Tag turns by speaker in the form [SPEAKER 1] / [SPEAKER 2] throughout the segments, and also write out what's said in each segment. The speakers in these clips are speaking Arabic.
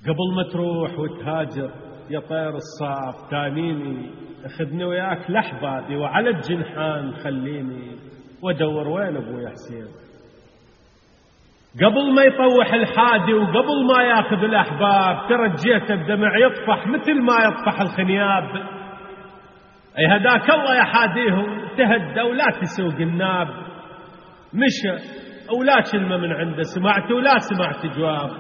[SPEAKER 1] قبل ما تروح وتهاجر يا طير الصاف تانيني، اخذني وياك لحبابي وعلى الجنحان خليني وادور وين ابويا حسين. قبل ما يطوح الحادي وقبل ما ياخذ الاحباب ترجيته بدمع يطفح مثل ما يطفح الخنياب. اي هداك الله يا حاديهم، تهدى ولا تسوق الناب. مشى ولا كلمة من عنده سمعت ولا سمعت جواب.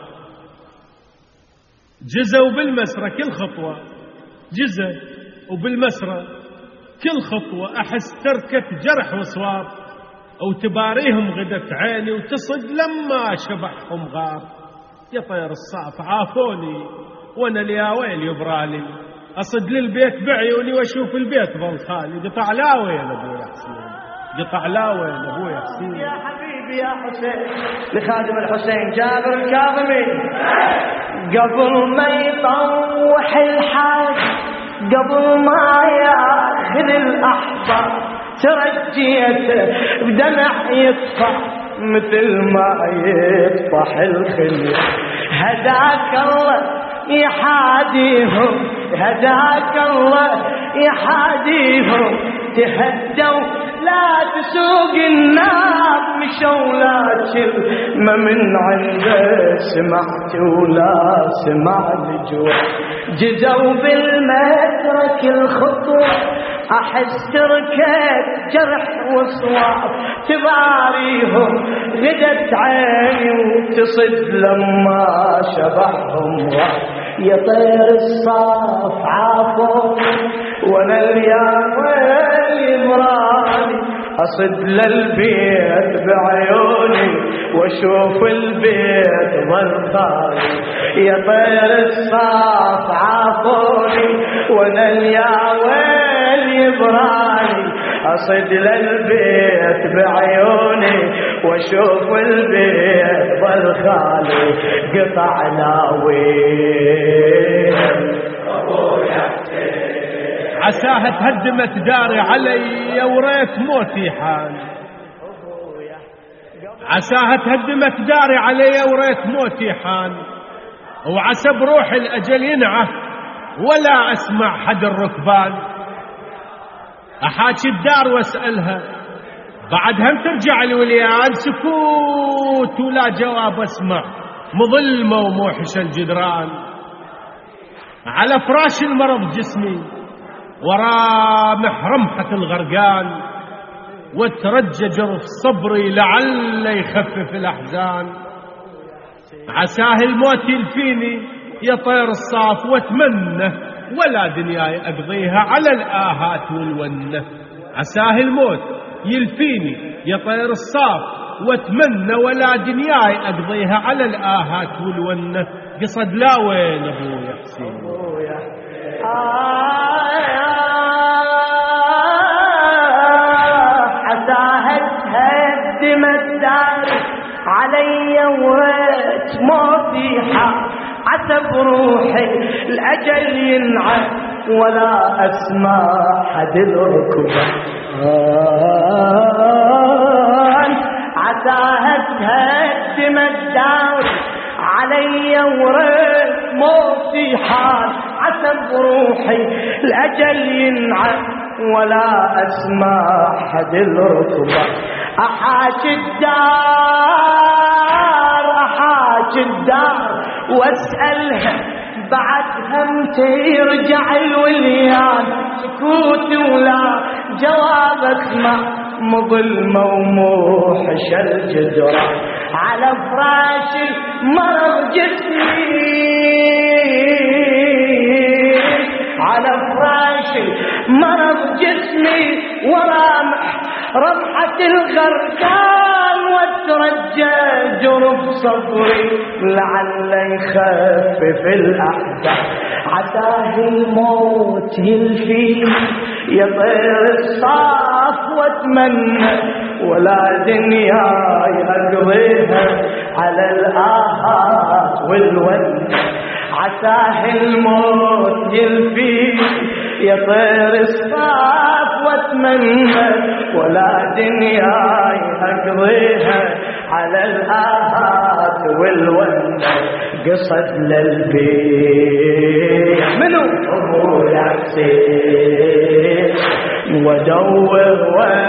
[SPEAKER 1] جزوا بالمسرة كل خطوة، جزا وبالمسرة كل خطوة أحس تركة جرح وصواب، وتباريهم غدت عيني وتصد لما شبحهم غار. يا طير الصاف عافوني وانا ليا ويل يبرالي، اصد للبيت بعيوني واشوف البيت ظل خالي. قطع لا وين ابويا حسين، قطع لا وين ابويا حسين.
[SPEAKER 2] يا حبيبي يا حسين لخادم الحسين جابر الكاظمي، قبل ما يطوح الحاج قبل ما ياخذ الاحبار ترجيته بدمع يطفح مثل ما يطفح الخلي. هداك الله يحاديهم، هداك الله يحاديهم، تهدوا لا تسوق النار. مشوا لا كلمة من عنده سمعت ولا سمع الجوع. جزوا بالمترك الخطوة أحس تركت جرح وصواب، تباريهم غدت عيني وتصد لما شبحهم راح. يا طير الصاف عافوني وانا اليوم مراني، اصد للبيت بعيوني واشوف البيت ظل خالي. يا طير الصاف عافوني وانا اليوم يبراني، أصد للبيت بعيوني واشوف البيت ظل خالي. قطع ناوي
[SPEAKER 1] عساها تهدمت داري علي وريت موتي حان، عساها تهدمت داري علي وريت موتي حان. وعسى بروح الأجل ينعه ولا أسمع حد الركبان. أحاكي الدار واسألها بعدها ترجع الوليان، سكوت ولا جواب اسمع مظلمة وموحش الجدران. على فراش المرض جسمي ورامح رمحة الغرقان، وترجى جرف صبري لعل يخفف الأحزان. عساه الموت يلفيني يا طير الصاف واتمنى ولا دنياي أقضيها على الآهات والونة. عساه الموت يلفيني يا طير الصاف واتمنى ولا دنياي أقضيها على الآهات والونة. قصد لا وين أبويا حسين.
[SPEAKER 2] عساها تهدم الدار علي وريت موتي حار. عسى بروحي الأجل ينعى ولا أسمع حد الركبان. عساها تهدم الدار علي وريت موتي حال. عسى بروحي الأجل ينعى ولا أسمع حد الركبان. أحاكي الدار أحاكي الدار واسألها بعدها متى يرجع الوليان. سكوت ولا جواب اسمع مظلمة وموحش الجدران. على فراش مرض جسمي على فراش مرض جسمي ورامح رمحة الغرقان، وترجى جرف صبري لعل يخفف الأحزان. عساه الموت يلفيني يا طير الصاف واتمنى ولا دنياي أقضيها على الآهات والون. عساه الموت يلفيني يا طير الصاف واتمنى ولا دنياي أقضيها على الآهات والونة قصد للبيت منو أبويا حسين ودور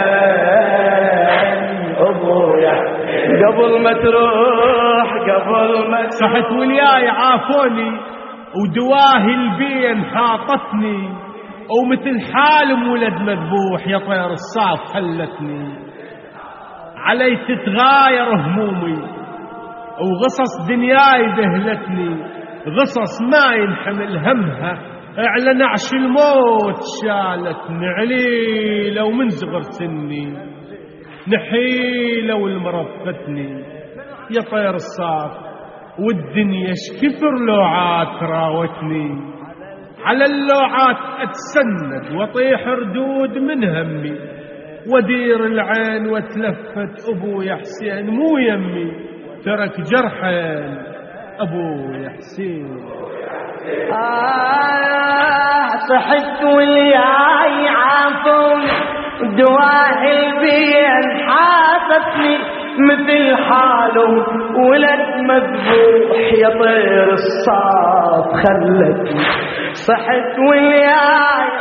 [SPEAKER 2] وين أبويا قبل ما تروح قبل ما
[SPEAKER 1] صحت وياي عافوني ودواهي البين حاطتني ومثل حالم ولد مذبوح يا طير الصاف خلتني علي تتغاير همومي وغصص دنياي ذهلتني غصص ما ينحمل همها على نعش الموت شالتني عليلة ومن صغر سني نحيلة والمرض فتني يا طير الصاف والدنيا شكثر لوعات راوتني على اللوعات اتسند واطيح ردود من همي ودير العين واتلفت ابويا حسين مو يمي ترك جرحين ابويا حسين
[SPEAKER 2] صحت وياي عافوني دواهي البين حاطتني مثل حاله ولد مذبوح يا طير الصاف خلتني صحت وياي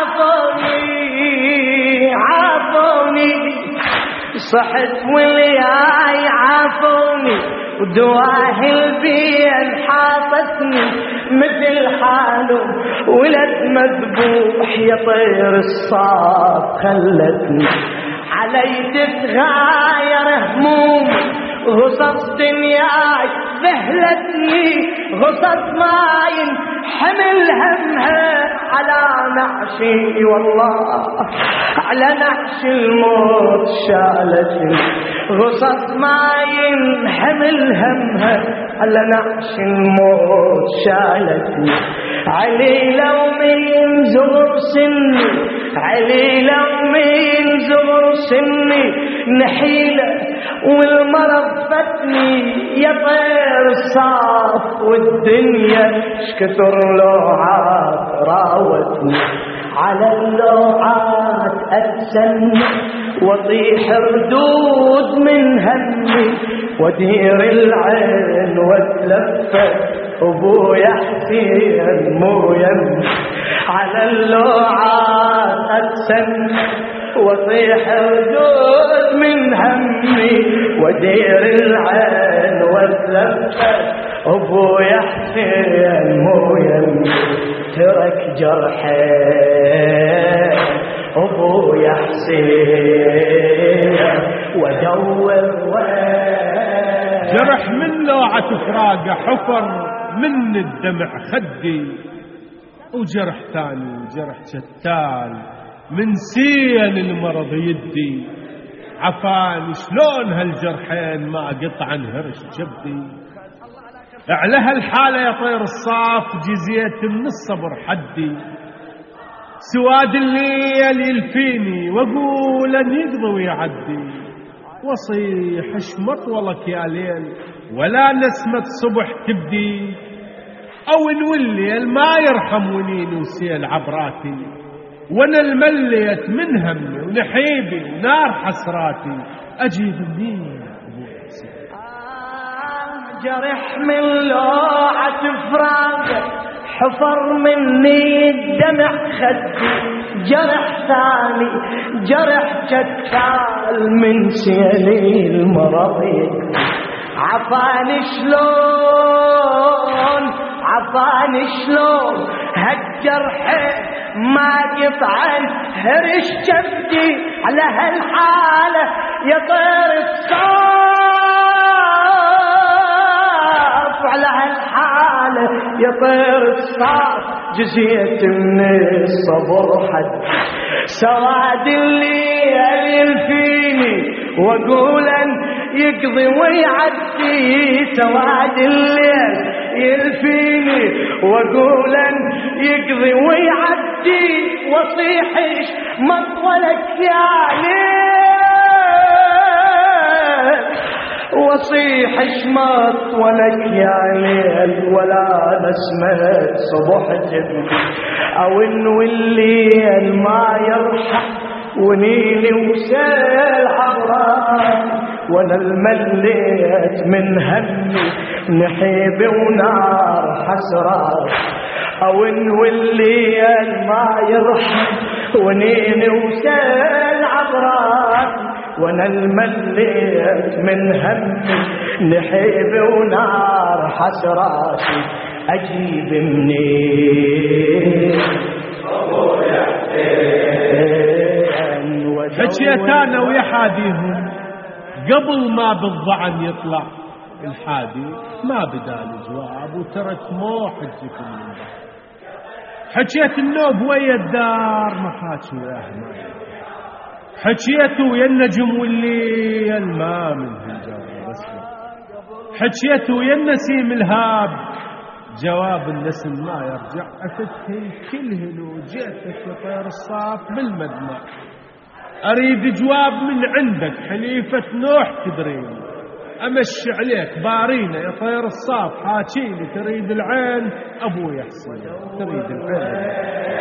[SPEAKER 2] عافوني صحت وياي عافوني ودواهي البين حاطتني مثل حاله ولد مذبوح يا طير الصاف خلتني علي تتغاير همومي غصص دنياي ذهلتني غصص ما ينحمل همها على نعشي والله على نعش الموت شالتني غصص ما ينحمل همها على نعش الموت شالتني علي لو من زغر سني علي لو من زغر سني نحيلة والمرض فتني يا طير الصاف والدنيا شكثر لوعات راوتني على اللوعات أتسنى وطيح ردود من همي ودير العين واتلفت أبويا حسين مو يمي على اللوعات أتسنى وطيح ردود من همي ودير العين واتلفت أبويا حسين مو يمي ترك جرحين أبويا حسين ودور
[SPEAKER 1] جرح من لوعة فراقه حفر من الدمع خدي وجرح ثاني جرح شتان من سيل المرض يدي عفاني شلون هالجرحين ما قطع هرش جبدي على هالحالة يا طير الصاف جزيت من الصبر حدي سواد الليل يلفيني واقول ان يقضي ويعدي وصيح اشمط ولك يا ليل ولا نسمة صبح تبدي او نولي ما يرحم ونيني وسيل عبراتي وانا المليت من همي ونحيبي ونار حسراتي اجيب منين ابويا حسين
[SPEAKER 2] جرح من لوعة فراقه حفر مني الدمع خدي جرح ثاني جرح شتال من سيلي المرض عفاني شلون هالجرح ما قطعا هرش جبدي على هالحالة يا طير الصاف على هالحالة يا طير الصاف جزيت من الصبر حد سواد الليل يلفيني واقول ان يقضي ويعدي سواد الليل يلفيني واقول ان يقضي ويعدي وصيحش مطولك يا ليل وصيحش مطولك يا ليل ولا نسمة صبح جديد او انه الليل ما يرحم ونيلي وسيل عبران وانا المليت من همي نحيب ونار حسرات او والليل ما يرحم ونين وسال عبرات وانا المليت من همي نحيب ونار حسراتي اجيب منين
[SPEAKER 1] حكيت انا ويا حاديهم قبل ما بالضعن يطلع الحادي ما بدال جواب وترك مو حجك من بعد. حكيت النوب ويا الدار ما حاكي وياه ما حكيت ويا النجم والليل ما من الجواب اسمع. حكيت ويا النسيم الهاب جواب النسم ما يرجع. أفتهن كلهن وجئتك يا طير الصاف بالمدمع أريد جواب من عندك حليفة نوح تدريني أمشي عليك بارينا يا طير الصاف حاكيني تريد العين أبوي حسين تريد العين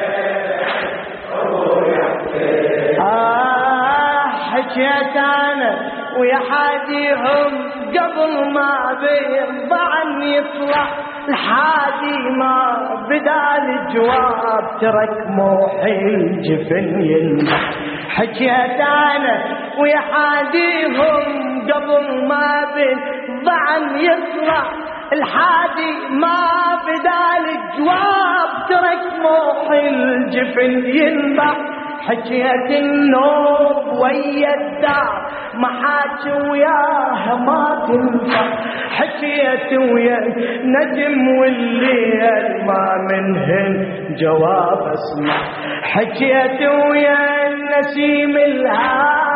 [SPEAKER 2] حكيت أنا ويا حاديهم قبل ما بالضعن يطلع الحادي ما بدال الجواب ترك موحي الجفن ينبح. حكيت أنا ويا حاديهم قبل ما بالضعن يطلع الحادي ما بدال الجواب ترك موحي الجفن ينبح. حكيت النوب ويا الدار ما حاكي وياها ما تنفع. حكيت ويا نجم والليل ما منهن جواب اسمع. حكيت ويا النسيم الهاب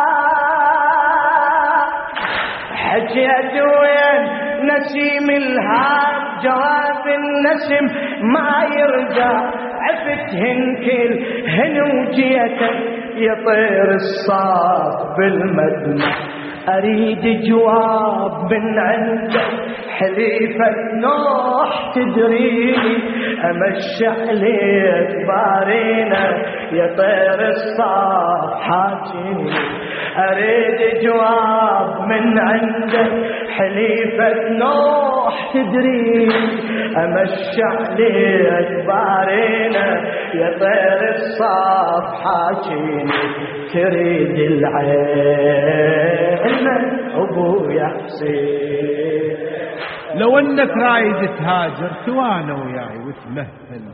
[SPEAKER 2] حكيت ويا نسيم الهاب جواب النسم ما يرجع. عفتهن كلهن وجيتك يا طير الصاف بالمدمع أريد جواب من عندك حليفة نوح تدريني أمشي عليك بارينا يا طير الصاف حاكيني أريد جواب من عندك حليفة نوح تدريني أمشي عليك بارينا يا طير الصاف حاكيني تريد العين أبويا حسين.
[SPEAKER 1] لو انك رايد تهاجر توانا وياي وتمهل.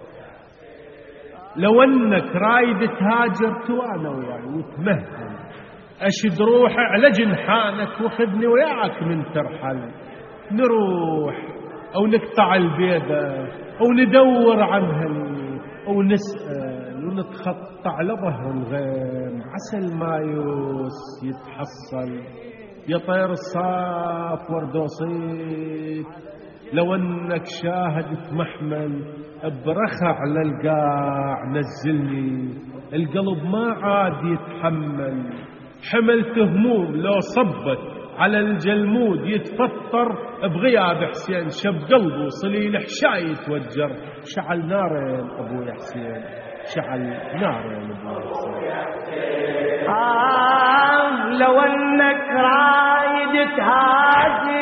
[SPEAKER 1] لو انك رايد تهاجر توانا وياي وتمهل. اشد روحي على جنحانك وخذني وياك من ترحل. نروح او نقطع البيضة او ندور عنها او نسأل ونتخطى على ظهر الغيم عسى المايوس يتحصل يا طير الصاف وردوصيك. لو انك شاهد محمل برخع على القاع نزلني القلب ما عاد يتحمل. حملت هموم لو صبت على الجلمود يتفطر بغياب حسين. شب قلبه صليل حشاي يتوجر. شعل نارين ابو حسين شعل نارين ابو حسين.
[SPEAKER 2] لو انك رايد تهاجر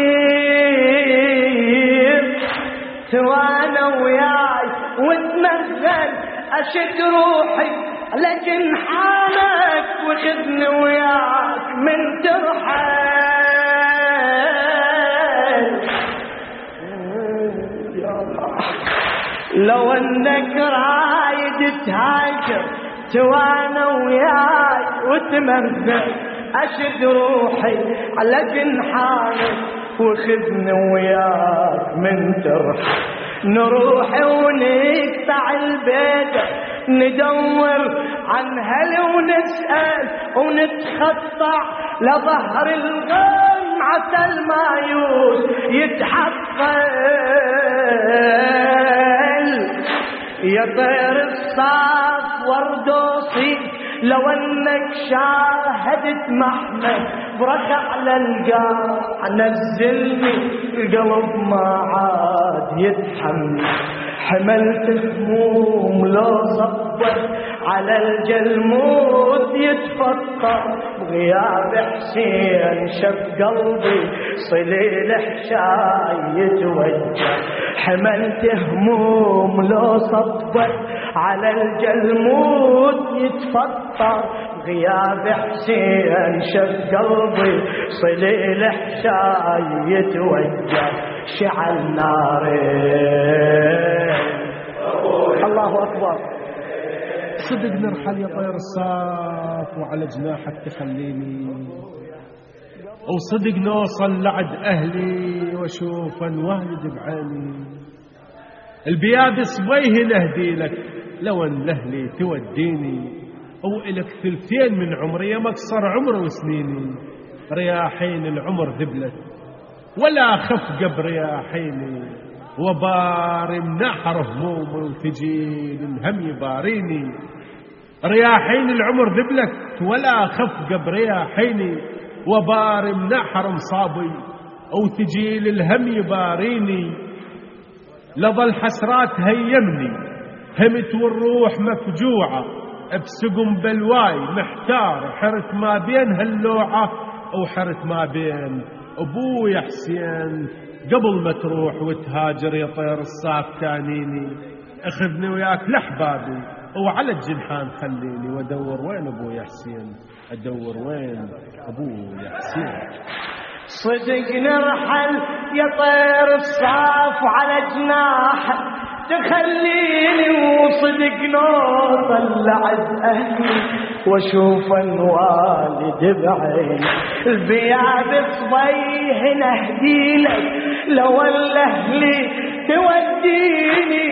[SPEAKER 2] توانا وياي وتنزل اشد روحي لجنحانك وخذني وياك من ترحل. لو انك رايد تهاجر توانا وياي وتمزق اشد روحي على جنحانك وخذني وياك من ترحل. نروح ونقطع البيضة ندور عن هل ونسأل ونتخطع لظهر الغم عسى المايوس يتحقل. يا طير الصاف وردوصي لو انك شاهدت محمد بركع على القاع نزلني القلب ما عاد يتحمل. حملت هموم لو صبت على الجلمود يتفطر غياب حسين شف قلبي صليل حشاي يتوجه حملت هموم لو صبت على الجلمود يتفطر غياب حسين شف قلبي صليل حشاي يتوجه شعل نارين. الله أكبر.
[SPEAKER 1] صدق نرحل يا طير الصاف وعلى جناحك تخليني، وصدق نوصل لعد أهلي واشوف انوالد بعيني. البياد صبيه نهدي لك لو ان لهلي توديني، او إلك ثلثين من عمري يا مقصر عمر وسنيني. رياحين العمر ذبلت ولا خف رياحيني، وبار منحر همومي وثجيل الهم يباريني. رياحين العمر ذبلت ولا خف رياحيني، وبار منحر مصابي او ثجيل الهم يباريني. لظى الحسرات هيمني همت والروح مفجوعة، بسقم بلواي محتار حرت ما بين هاللوعة او حرت ما بين ابويا حسين. قبل ما تروح وتهاجر يا طير الصاف تانيني، اخذني وياك لحبابي وعلى الجنحان خليني، وادور وين ابويا حسين، ادور وين ابويا حسين.
[SPEAKER 2] صدق نرحل يا طير الصاف على جناحك تخليني، وصدق نوصل لعز أهلي واشوف الوالد بعيني. البياد صبيه نهديلك لو الأهلي توديني.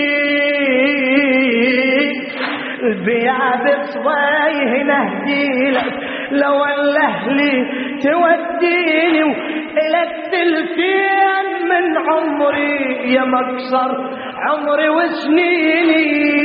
[SPEAKER 2] البياد صبيه نهديلك لو الأهلي توديني، وإلك ثلثين من عمري يا مقصر عمري وسنيني.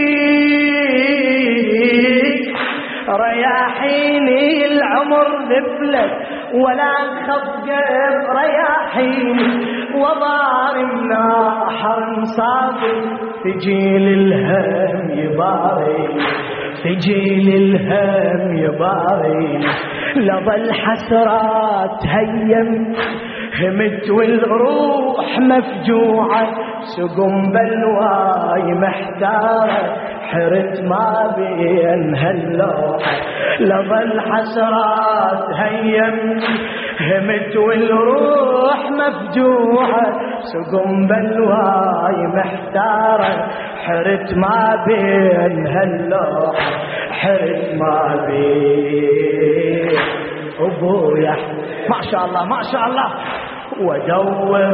[SPEAKER 2] رياحيني العمر ذبلت ولا خف رياحيني، وبار مناحر مصابي تجيل الهم يباريني، تجيل الهم يباريني. لظى الحسرات هيم همت والروح مفجوعة، سقم بلواي محتارة حرت ما بين هاللوحة. لظى الحسرات هيم همت والروح مفجوعة، سقم بلواي محتارة حرت ما بين هاللوحة، حرت ما بين ابويا. ما شاء الله ما شاء الله. ودور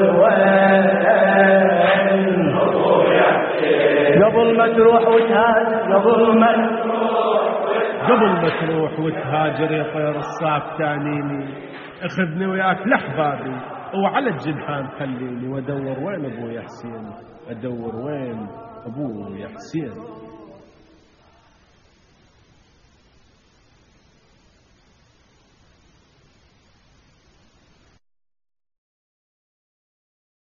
[SPEAKER 2] وين ابويا قبل ما تروح وتهاجر، قبل ما
[SPEAKER 1] تروح وتهاجر يا طير الصاف تانيني، اخذني وياك لحبابي وعلى الجنحان خليني، وادور وين ابويا حسين، ادور وين ابويا حسين.